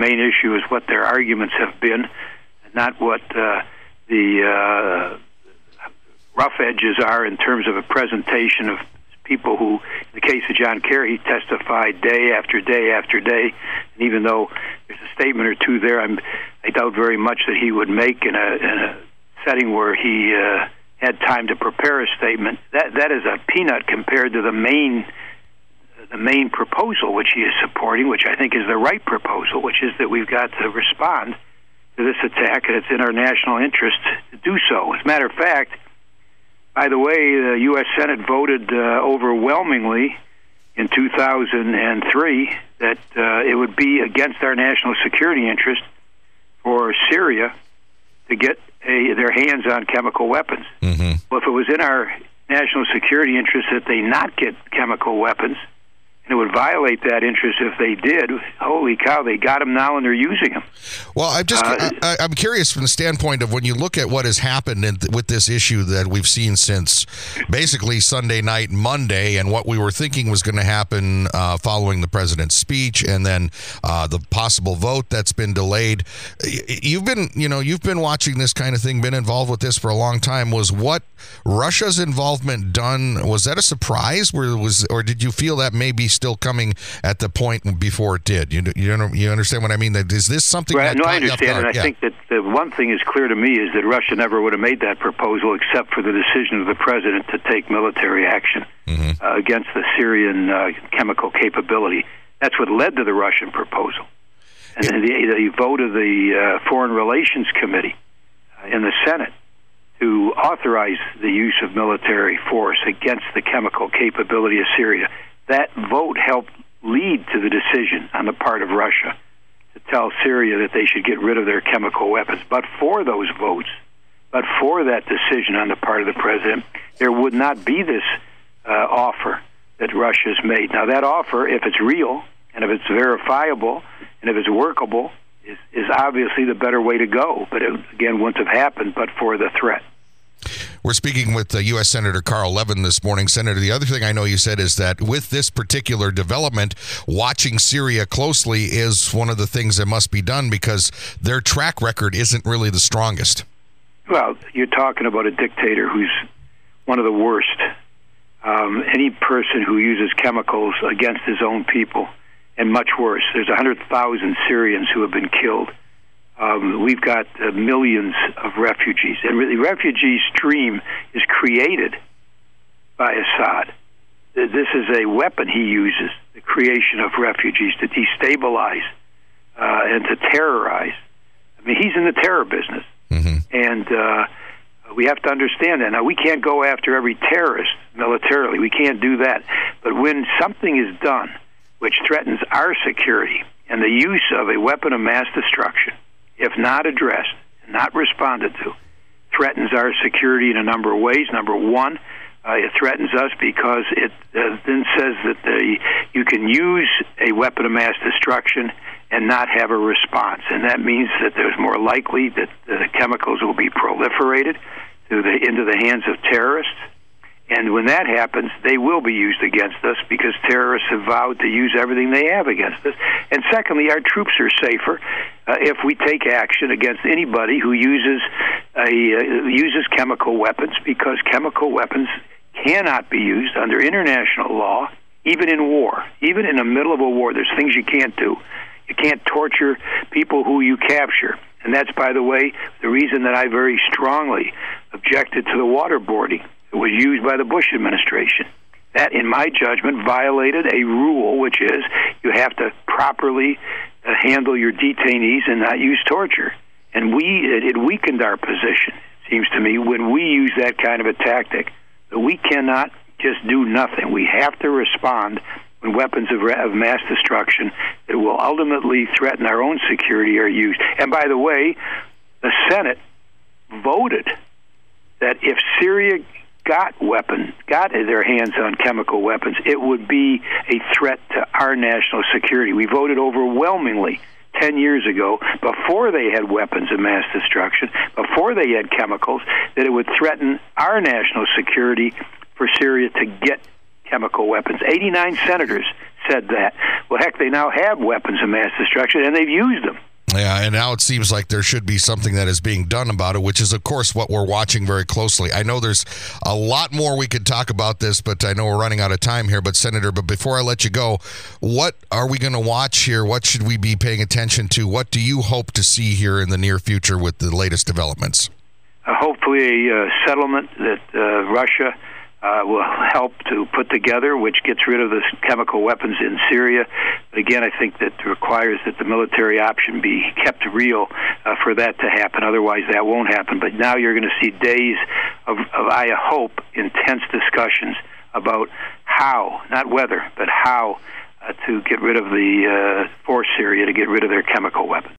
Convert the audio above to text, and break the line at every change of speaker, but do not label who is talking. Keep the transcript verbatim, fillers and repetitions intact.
main issue is what their arguments have been, not what uh, the uh, rough edges are in terms of a presentation of people who, in the case of John Kerry, testified day after day after day. And even though there's a statement or two there, I'm, I doubt very much that he would make in a, in a setting where he uh, had time to prepare a statement. That that is a peanut compared to the main the main proposal which he is supporting, which I think is the right proposal, which is that we've got to respond to this attack, and it's in our national interest to do so. As a matter of fact, by the way, the U S Senate voted uh, overwhelmingly in two thousand three that uh, it would be against our national security interest for Syria to get a, their hands on chemical weapons.
Mm-hmm.
Well, if it was in our national security interest that they not get chemical weapons, and it would violate that interest if they did, holy cow, they got them now and they're using them.
Well, I'm just
Uh,
I, I'm curious from the standpoint of when you look at what has happened in, with this issue that we've seen since basically Sunday night, Monday, and what we were thinking was going to happen uh, following the president's speech, and then uh, the possible vote that's been delayed. You've been, you know, you've been watching this kind of thing, been involved with this for a long time. Was what Russia's involvement done? Was that a surprise? Where was, or did you feel that maybe still coming at the point before it did? You you, you understand what I mean? That is this something?
Right,
that
no, I
caught you off
understand, and
guard?
I
Yeah.
think that the one thing is clear to me is that Russia never would have made that proposal except for the decision of the president to take military action
Mm-hmm.
uh, against the Syrian uh, chemical capability. That's what led to the Russian proposal. And
It-
then the, the vote of the uh, Foreign Relations Committee uh, in the Senate to authorize the use of military force against the chemical capability of Syria, that vote helped lead to the decision on the part of Russia to tell Syria that they should get rid of their chemical weapons. But for those votes, but for that decision on the part of the president, there would not be this uh, offer that Russia has made. Now, that offer, if it's real, and if it's verifiable, and if it's workable, is, is obviously the better way to go. But it, again, wouldn't have happened but for the threat.
We're speaking with uh, U S Senator Carl Levin this morning. Senator, the other thing I know you said is that with this particular development, watching Syria closely is one of the things that must be done because their track record isn't really the strongest.
Well, you're talking about a dictator who's one of the worst. Um, any person who uses chemicals against his own people, and much worse. There's one hundred thousand Syrians who have been killed. Um, we've got uh, millions of refugees. And the refugee stream is created by Assad. This is a weapon he uses, the creation of refugees, to destabilize uh, and to terrorize. I mean, he's in the terror business.
Mm-hmm.
And uh, we have to understand that. Now, we can't go after every terrorist militarily. We can't do that. But when something is done which threatens our security, and the use of a weapon of mass destruction, if not addressed, not responded to, threatens our security in a number of ways. Number one, uh, it threatens us because it uh, then says that the, you can use a weapon of mass destruction and not have a response. And that means that there's more likely that the chemicals will be proliferated to the, into the hands of terrorists. And when that happens, they will be used against us because terrorists have vowed to use everything they have against us. And secondly, our troops are safer uh, if we take action against anybody who uses a, uh, uses chemical weapons, because chemical weapons cannot be used under international law, even in war. Even in the middle of a war, there's things you can't do. You can't torture people who you capture. And that's, by the way, the reason that I very strongly objected to the waterboarding that was used by the Bush administration. That, in my judgment, violated a rule, which is you have to properly uh, handle your detainees and not use torture. And we it, it weakened our position, it seems to me, when we use that kind of a tactic. That we cannot just do nothing. We have to respond when weapons of, of mass destruction that will ultimately threaten our own security are used. And by the way, the Senate voted that if Syria got weapon, got their hands on chemical weapons, it would be a threat to our national security. We voted overwhelmingly ten years ago, before they had weapons of mass destruction, before they had chemicals, that it would threaten our national security for Syria to get chemical weapons. eighty-nine senators said that. Well, heck, they now have weapons of mass destruction, and they've used them.
Yeah, and now it seems like there should be something that is being done about it, which is, of course, what we're watching very closely. I know there's a lot more we could talk about this, but I know we're running out of time here. But, Senator, but before I let you go, what are we going to watch here? What should we be paying attention to? What do you hope to see here in the near future with the latest developments?
Uh, hopefully a uh, settlement that uh, Russia uh, will help to put together, which gets rid of the chemical weapons in Syria. But again, I think that requires that the military option be kept real uh, for that to happen. Otherwise, that won't happen. But now you're going to see days of, of, I hope, intense discussions about how, not whether, but how uh, to get rid of the, uh, force Syria to get rid of their chemical weapons.